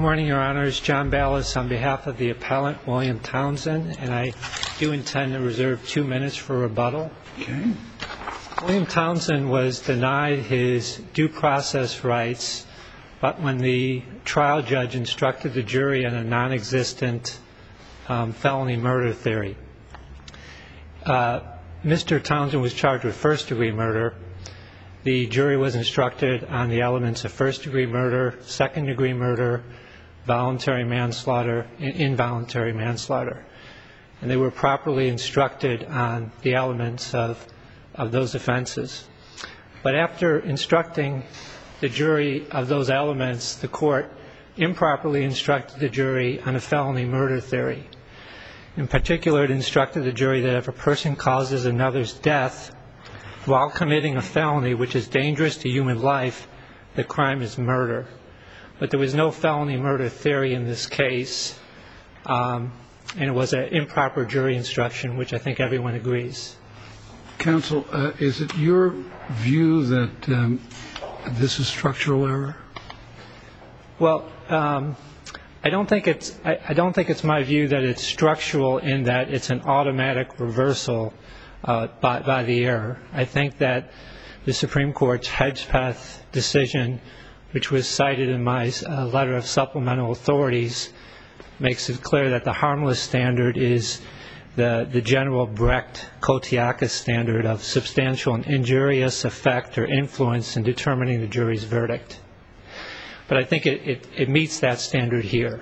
morning, Your Honors. John Ballas on behalf of the appellant, William Townsend, and I do intend to reserve 2 minutes for rebuttal. Okay. William Townsend was denied his due process rights, but when the trial judge instructed the jury on a non-existent felony murder theory. Mr. Townsend was charged with first-degree murder. The jury was instructed on the elements of first-degree murder, second-degree murder, voluntary manslaughter, and involuntary manslaughter. And they were properly instructed on the elements of those offenses. But after instructing the jury of those elements, the court improperly instructed the jury on a felony murder theory. In particular, it instructed the jury that if a person causes another's death while committing a felony which is dangerous to human life, the crime is murder. But there was no felony murder theory in this case, and it was an improper jury instruction, which I think everyone agrees. Counsel, is it your view that this is structural error? Well, I don't think it's my view that it's structural in that it's an automatic reversal by the error. I think that the Supreme Court's Hedgepeth decision, which was cited in my letter of supplemental authorities, makes it clear that the harmless standard is the general Brecht-Kotiakis standard of substantial and injurious effect or influence in determining the jury's verdict. But I think it meets that standard here.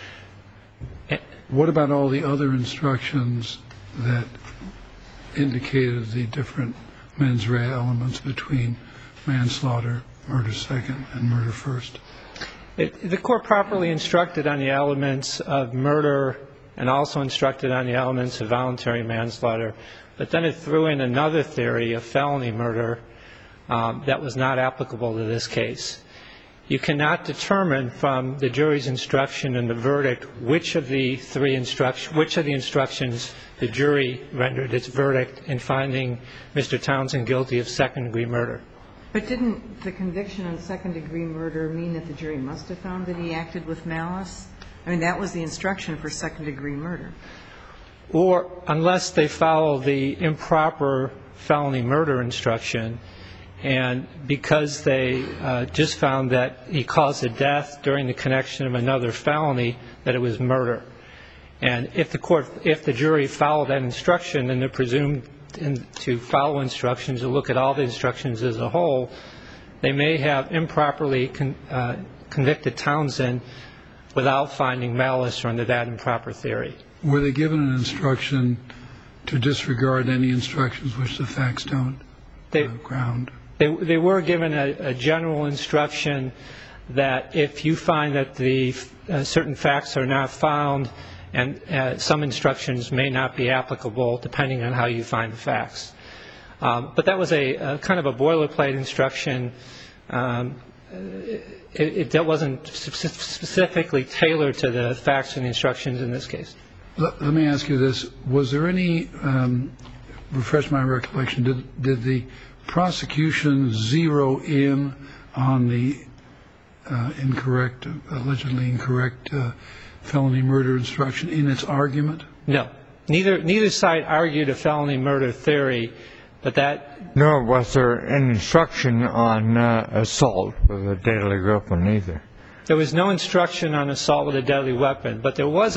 What about all the other instructions that indicated the different mens rea elements between manslaughter, murder second, and murder first? The court properly instructed on the elements of murder and also instructed on the elements of voluntary manslaughter, but then it threw in another theory of felony murder that was not applicable to this case. You cannot determine from the jury's instruction and the verdict which of the instructions the jury rendered its verdict in finding Mr. Townsend guilty of second-degree murder. But didn't the conviction on second-degree murder mean that the jury must have found that he acted with malice? I mean, that was the instruction for second-degree murder. Or unless they follow the improper felony murder instruction, and because they just found that he caused a death during the connection of another felony, that it was murder. And if the jury followed that instruction, then they're presumed to follow instructions or look at all the instructions as a whole, they may have improperly convicted Townsend without finding malice or under that improper theory. Were they given an instruction to disregard any instructions which the facts don't ground? They were given a general instruction that if you find that the certain facts are not found, and some instructions may not be applicable depending on how you find the facts. But that was a kind of a boilerplate instruction. It wasn't specifically tailored to the facts and the instructions in this case. Let me ask you this. Was there any, refresh my recollection, did the prosecution zero in on the allegedly incorrect felony murder instruction in its argument? No. Neither side argued a felony murder theory, but that... Nor was there an instruction on assault with a deadly weapon either. There was no instruction on assault with a deadly weapon, but there was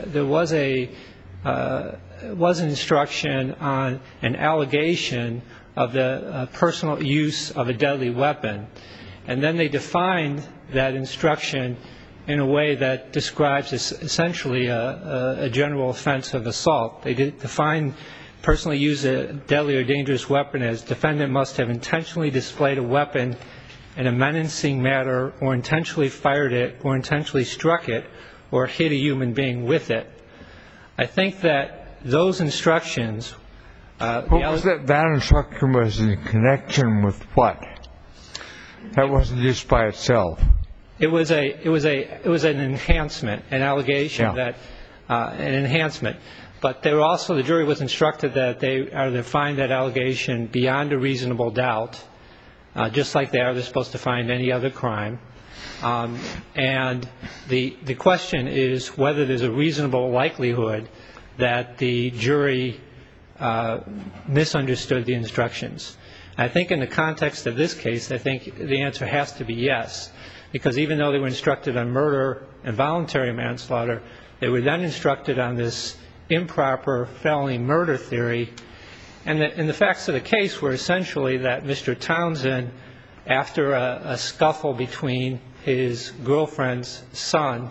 an instruction on an allegation of the personal use of a deadly weapon. And then they defined that instruction in a way that describes essentially a general offense of assault. They defined personally use a deadly or dangerous weapon as defendant must have intentionally displayed a weapon in a menacing manner or intentionally fired it or intentionally struck it or hit a human being with it. I think that those instructions... That instruction was in connection with what? That wasn't just by itself. It was an enhancement, an allegation that an enhancement. But they were also, the jury was instructed that they are to find that allegation beyond a reasonable doubt, just like they're supposed to find any other crime. And the question is whether there's a reasonable likelihood that the jury misunderstood the instructions. I think in the context of this case, I think the answer has to be yes, because even though they were instructed on murder and voluntary manslaughter, they were then instructed on this improper felony murder theory. And the facts of the case were essentially that Mr. Townsend, after a scuffle between his girlfriend's son,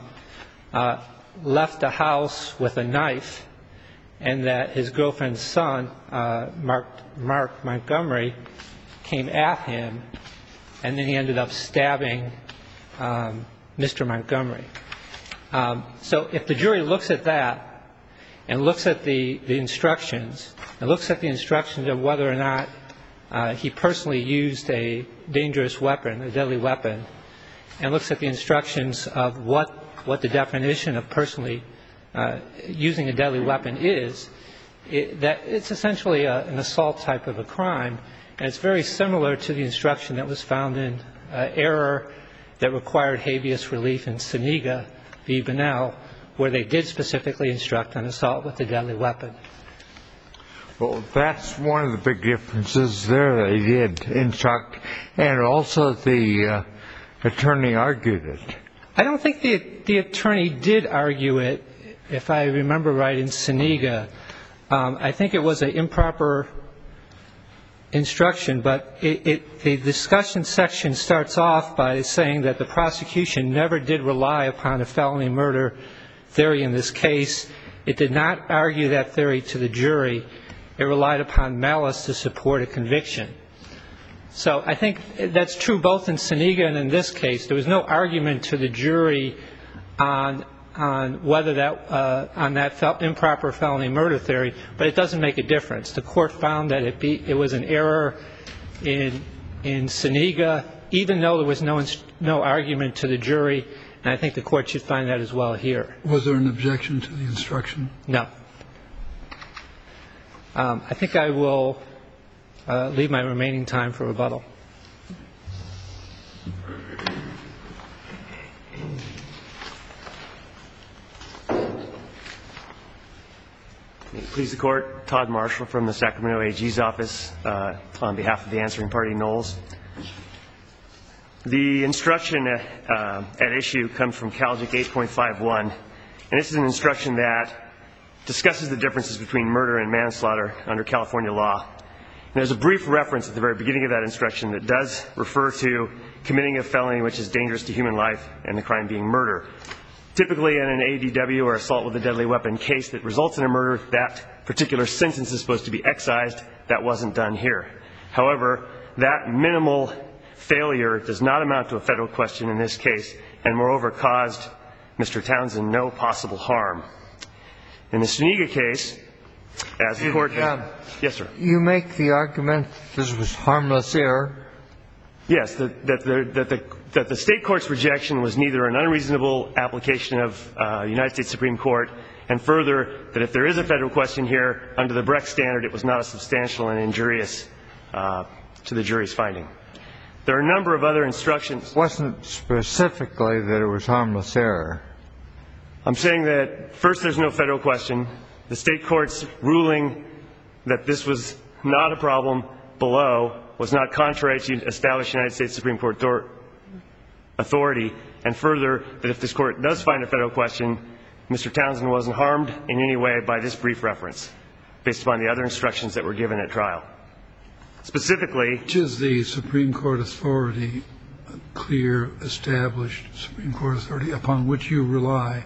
left the house with a knife, and that his girlfriend's son, Mark Montgomery, came at him, and then he ended up stabbing Mr. Montgomery. So if the jury looks at that and looks at the instructions, and looks at the instructions of whether or not he personally used a dangerous weapon, a deadly weapon, and looks at the instructions of what the definition of personally using a deadly weapon is, that it's essentially an assault type of a crime, and it's very similar to the instruction that was found in error that required habeas relief in Senega v. Bunnell, where they did specifically instruct on assault with a deadly weapon. Well, that's one of the big differences there. They did instruct, and also the attorney argued it. I don't think the attorney did argue it, if I remember right, in Senega. I think it was an improper instruction, but the discussion section starts off by saying that the prosecution never did rely upon a felony murder theory in this case. It did not argue that theory to the jury. It relied upon malice to support a conviction. So I think that's true both in Senega and in this case. There was no argument to the jury on whether that on that improper felony murder theory, but it doesn't make a difference. The court found that it was an error in Senega, even though there was no argument to the jury, and I think the court should find that as well here. Was there an objection to the instruction? No. I think I will leave my remaining time for rebuttal. Please the court. Todd Marshall from the Sacramento AG's office on behalf of the answering party, Knowles. The instruction at issue comes from CALJIC 8.51, and this is an instruction that discusses the differences between murder and manslaughter under California law. And there's a brief reference at the very beginning of that instruction that does refer to committing a felony which is dangerous to human life and the crime being murder. Typically in an ADW or assault with a deadly weapon case that results in a murder, that particular sentence is supposed to be excised. That wasn't done here. However, that minimal failure does not amount to a federal question in this case, and moreover caused Mr. Townsend no possible harm. In the Senega case, as the court... Yes, sir. You make the argument this was harmless error? Yes, that the state court's rejection was neither an unreasonable application of United States Supreme Court, and further, that if there is a federal question here, under the Brecht standard, it was not a substantial and injurious to the jury's finding. There are a number of other instructions. It wasn't specifically that it was harmless error. I'm saying that, first, there's no federal question. The state court's ruling that this was not a problem below was not contrary to established United States Supreme Court authority, and further, that if this court does find a federal question, Mr. Townsend wasn't harmed in any way by this brief reference, based upon the other instructions that were given at trial. Specifically... Which is the Supreme Court authority, clear, established Supreme Court authority, upon which you rely?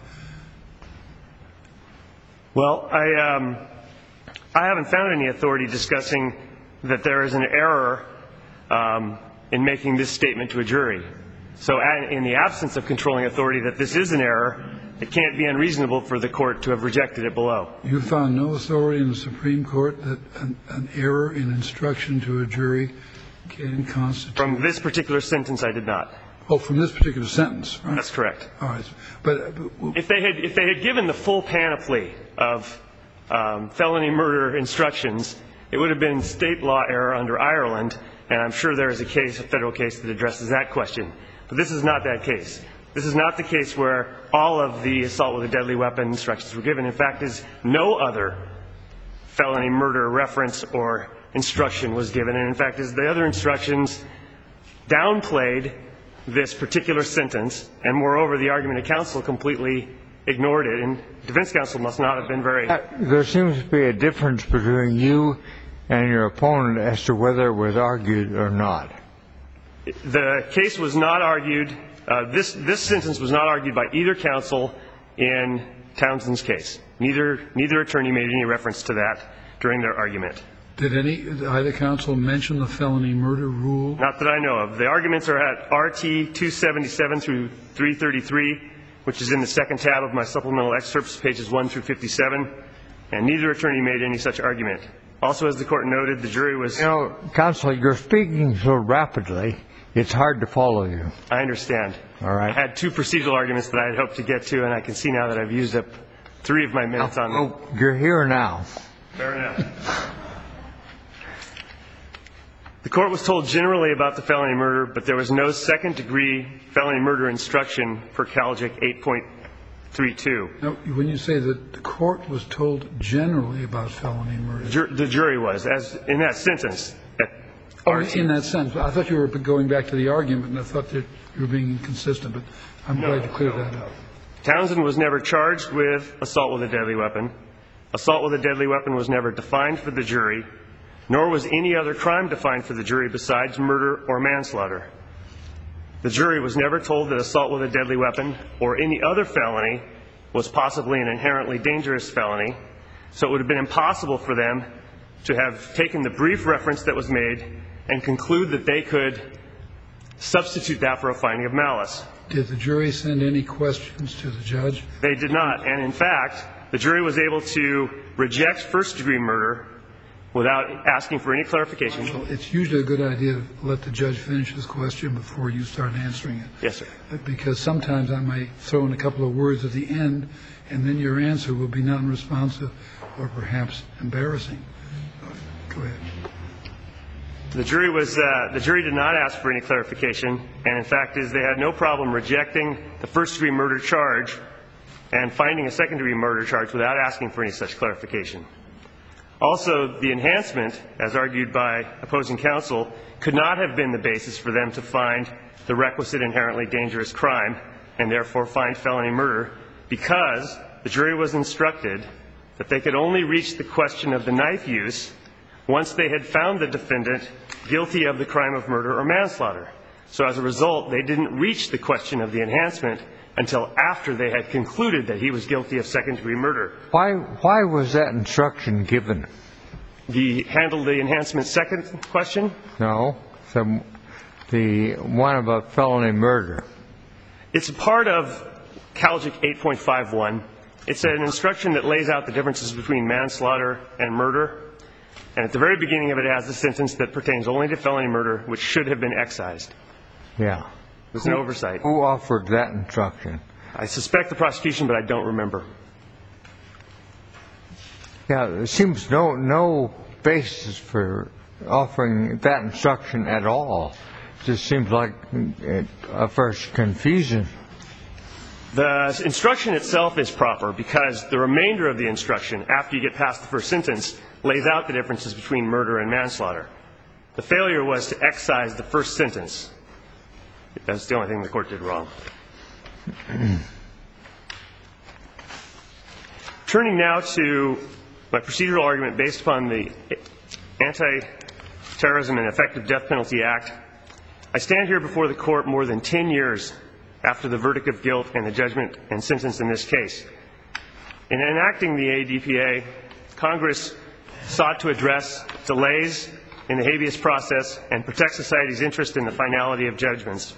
Well, I haven't found any authority discussing that there is an error in making this statement to a jury. So in the absence of controlling authority that this is an error, it can't be unreasonable for the court to have rejected it below. You found no authority in the Supreme Court that an error in instruction to a jury can constitute... From this particular sentence, I did not. Oh, from this particular sentence, right? That's correct. All right. But if they had given the full panoply of felony murder instructions, it would have been state law error under Ireland, and I'm sure there is a case, a federal case, that addresses that question. But this is not that case. This is not the case where all of the assault with a deadly weapon instructions were given. In fact, there's no other felony murder reference or instruction was given. And in fact, as the other instructions downplayed this particular sentence, and moreover, the argument of counsel completely ignored it, and defense counsel must not have been very... There seems to be a difference between you and your opponent as to whether it was argued or not. The case was not argued. This sentence was not argued by either counsel in Townsend's case. Neither attorney made any reference to that during their argument. Did either counsel mention the felony murder rule? Not that I know of. The arguments are at RT 277 through 333, which is in the second tab of my supplemental excerpts, pages 1 through 57, and neither attorney made any such argument. Also, as the court noted, the jury was... You know, counsel, you're speaking so rapidly, it's hard to follow you. I understand. All right. I had two procedural arguments that I had hoped to get to, and I can see now that I've used up 3 of my minutes on them. Oh, you're here now. Fair enough. The court was told generally about the felony murder, but there was no second-degree felony murder instruction per Calgic 8.32. Now, when you say that the court was told generally about felony murder... The jury was, as in that sentence. In that sense. I thought you were going back to the argument, and I thought that you were being inconsistent, but I'm glad you cleared that up. Townsend was never charged with assault with a deadly weapon. Assault with a deadly weapon was never defined for the jury, nor was any other crime defined for the jury besides murder or manslaughter. The jury was never told that assault with a deadly weapon or any other felony was possibly an inherently dangerous felony, so it would have been impossible for them to have taken the brief reference that was made and conclude that they could substitute that for a finding of malice. Did the jury send any questions to the judge? They did not. And in fact, the jury was able to reject first-degree murder without asking for any clarification. Well, it's usually a good idea to let the judge finish his question before you start answering it. Yes, sir. Because sometimes I might throw in a couple of words at the end, and then your answer will be non-responsive or perhaps embarrassing. Go ahead. The jury did not ask for any clarification, and in fact, they had no problem rejecting the first-degree murder charge and finding a second-degree murder charge without asking for any such clarification. Also, the enhancement, as argued by opposing counsel, could not have been the basis for them to find the requisite inherently dangerous crime and therefore find felony murder, because the jury was instructed that they could only reach the question of the knife use once they had found the defendant guilty of the crime of murder or manslaughter. So as a result, they didn't reach the question of the enhancement until after they had concluded that he was guilty of second-degree murder. Why was that instruction given? Handle the enhancement second question? No. The one about felony murder. It's a part of Calgic 8.51. It's an instruction that lays out the differences between manslaughter and murder. And at the very beginning of it, it has a sentence that pertains only to felony murder, which should have been excised. Yeah. It was an oversight. Who offered that instruction? I suspect the prosecution, but I don't remember. Yeah, there seems no basis for offering that instruction at all. It just seems like a first confusion. The instruction itself is proper because the remainder of the instruction, after you get past the first sentence, lays out the differences between murder and manslaughter. The failure was to excise the first sentence. That's the only thing the court did wrong. Turning now to my procedural argument based upon the Anti-Terrorism and Effective Death Penalty Act, I stand here before the court more than 10 years after the verdict of guilt and the judgment and sentence in this case. In enacting the ADPA, Congress sought to address delays in the habeas process and protect society's interest in the finality of judgments.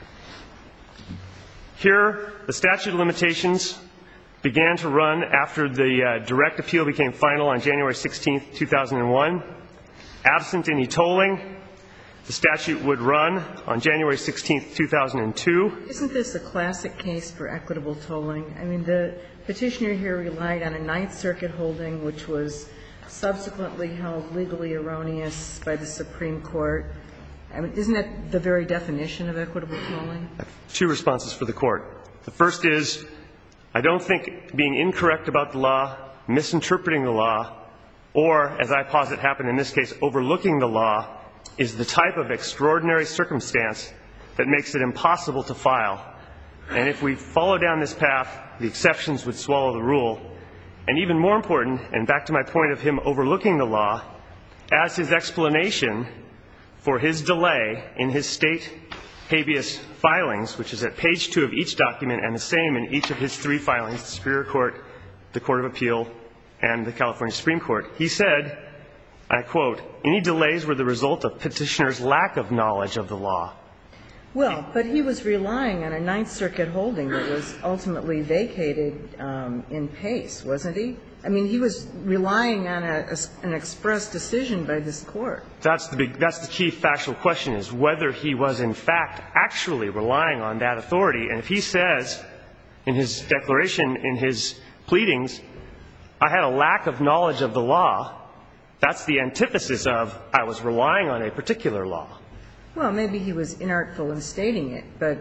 Here, the statute of limitations began to run after the direct appeal became final on January 16, 2001. Absent any tolling, the statute would run on January 16, 2002. Isn't this a classic case for equitable tolling? I mean, the petitioner here relied on a Ninth Circuit holding which was subsequently held legally erroneous by the Supreme Court. I mean, isn't that the very definition of equitable tolling? Two responses for the Court. The first is, I don't think being incorrect about the law, misinterpreting the law, or, as I posit happened in this case, overlooking the law, is the type of extraordinary circumstance that makes it impossible to file. And if we follow down this path, the exceptions would swallow the rule. And even more important, and back to my point of him overlooking the law, as his explanation for his delay in his state habeas filings, which is at page 2 of each document and the same in each of his 3 filings, the Superior Court, the Court of Appeal, and the California Supreme Court, he said, I quote, "Any delays were the result of petitioner's lack of knowledge of the law." Well, but he was relying on a Ninth Circuit holding that was ultimately vacated in Pace, wasn't he? I mean, he was relying on an express decision by this Court. That's the key factual question, is whether he was in fact actually relying on that authority. And if he says in his declaration, in his pleadings, I had a lack of knowledge of the law, that's the antithesis of I was relying on a particular law. Well, maybe he was inartful in stating it, but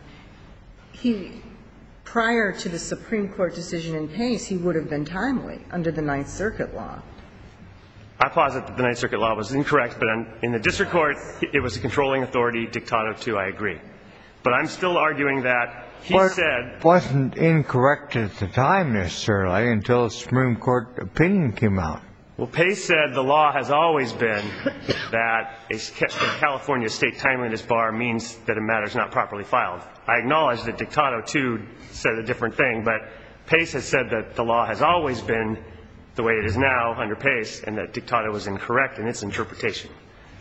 prior to the Supreme Court decision in Pace, he would have been timely under the Ninth Circuit law. I posit that the Ninth Circuit law was incorrect, but in the district court, it was a controlling authority, dictato II, I agree. But I'm still arguing that he said... It wasn't incorrect at the time, necessarily, until the Supreme Court opinion came out. Well, Pace said the law has always been that a California state timeliness bar means that a matter is not properly filed. I acknowledge that dictato II said a different thing, but Pace has said that the law has always been the way it is now under Pace, and that dictato was incorrect in its interpretation.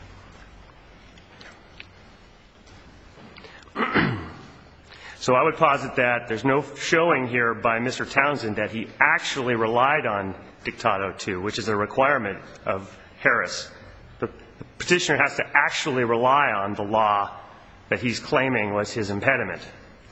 So I would posit that there's no showing here by Mr. Townsend that he actually relied on dictato II, which is a requirement of Harris. The petitioner has to actually rely on the law that he's claiming was his impediment.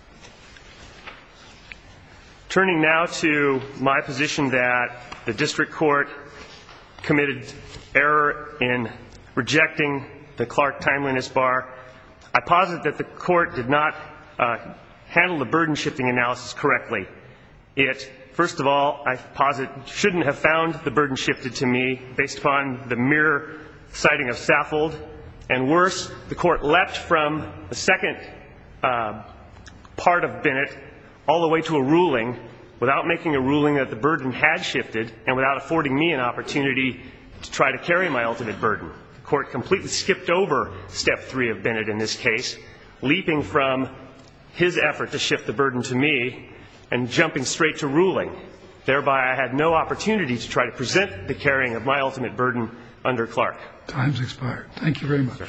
Turning now to my position that the district court committed error in rejecting the Clark timeliness bar, I posit that the court did not handle the burden-shifting analysis correctly. It, first of all, I posit shouldn't have found the burden shifted to me based upon the mere citing of Saffold. And worse, the court leapt from the second part of Bennett all the way to a ruling without making a ruling that the burden had shifted and without affording me an opportunity to try to carry my ultimate burden. The court completely skipped over step 3 of Bennett in this case, leaping from his effort to shift the burden to me and jumping straight to ruling. Thereby, I had no opportunity to try to present the carrying of my ultimate burden under Clark. Time's expired. Thank you very much.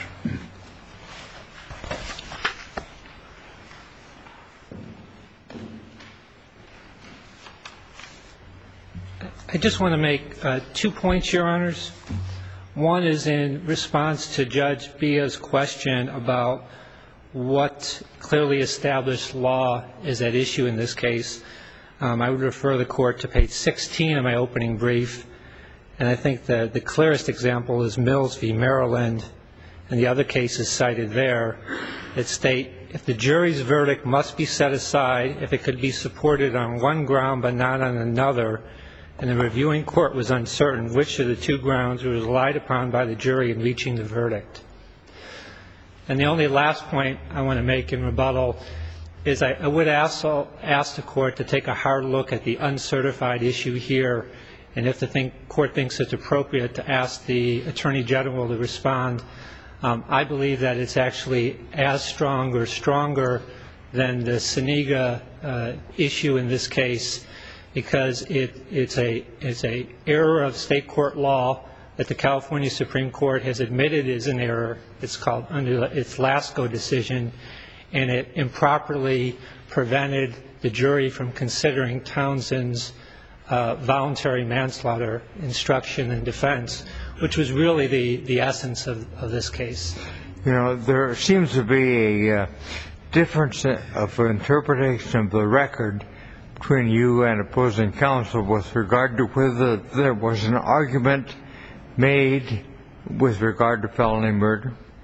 I just want to make 2 points, Your Honors. One is in response to Judge Bia's question about what clearly established law is at issue in this case. I would refer the court to page 16 of my opening brief, and I think the clearest example is Mills v. Maryland and the other cases cited there that state if the jury's verdict must be set aside if it could be supported on one ground but not on another, and the reviewing court was uncertain which of the 2 grounds was relied upon by the jury in reaching the verdict. And the only last point I want to make in rebuttal is I would also ask the court to take a hard look at the uncertified issue here, and if the court thinks it's appropriate to ask the Attorney General to respond. I believe that it's actually as strong or stronger than the Senega issue in this case, because it's a error of state court law that the California Supreme Court has admitted is an error. It's called under its Lasco decision, and it improperly prevented the jury from considering Townsend's voluntary manslaughter instruction and defense, which was really the essence of this case. You know, there seems to be a difference of interpretation of the record between you and opposing counsel with regard to whether there was an argument made with regard to felony murder.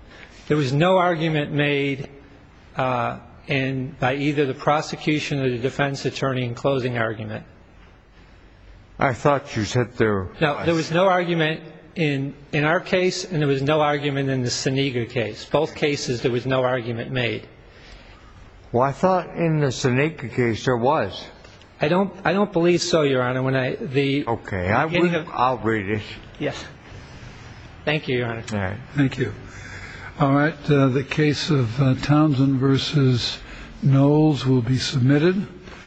There was no argument made by either the prosecution or the defense attorney in closing argument. I thought you said there was. No, there was no argument in our case, and there was no argument in the Saniga case. Both cases, there was no argument made. Well, I thought in the Saniga case there was. I don't believe so, Your Honor. Okay, I'll read it. Yes. Thank you, Your Honor. All right. Thank you. All right, the case of Townsend versus Knowles will be submitted.